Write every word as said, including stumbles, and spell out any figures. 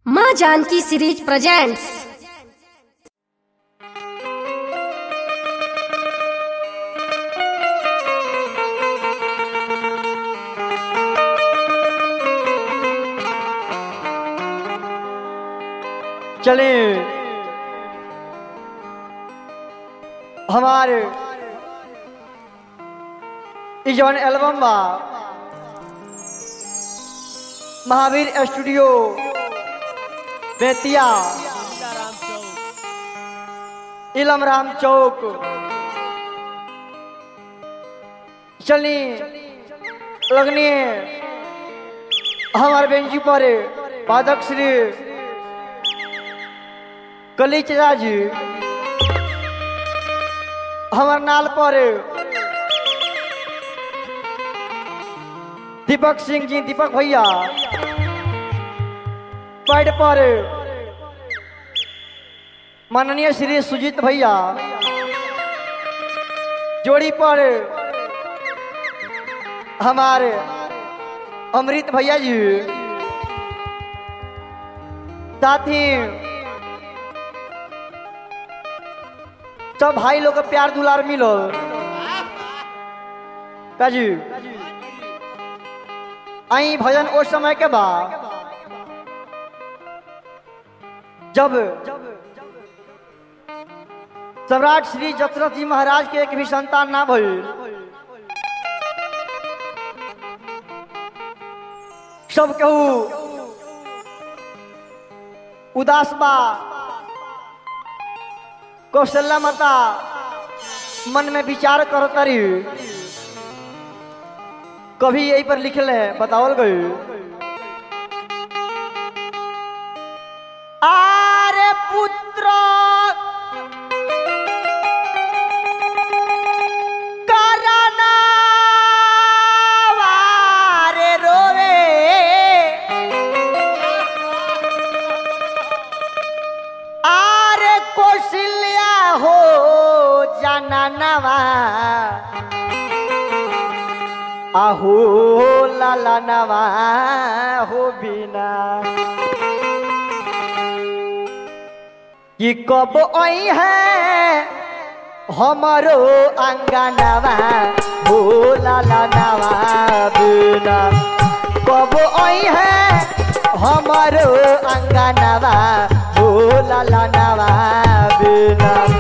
माँ Janaki series presents. चले हमारे इस जवन एल्बम बा महावीर स्टूडियो बेतिया इलम राम चौक। चली लगनी हमारे बेंची पर पादक श्री कली चचा जी, हमार नाल पर दीपक सिंह जी, दीपक भैया पैड पर माननीय श्री सुजीत भैया, जोड़ी पर हमारे अमृत भैया जी, साथ ही सब भाई लोग का प्यार दुलार मिलो काजी। आई भजन उस समय के बाद जब सम्राट श्री जगन्नाथ जी महाराज के एक भी संतान ना भई, सब कहू उदास बा। कौशल्या माता मन में विचार करो तारी, कभी यही पर लिखल है बतावल गई। आरे पुत्र करना वारे रोवे, आरे कौशल्या हो जाना नवा, आहो लाला नवा हो बिना कि कब आई है हमारो अंगनवा, हो लाला नवा बिना कब आई है हमारो अंगनवा, हो लाला नवा बिना।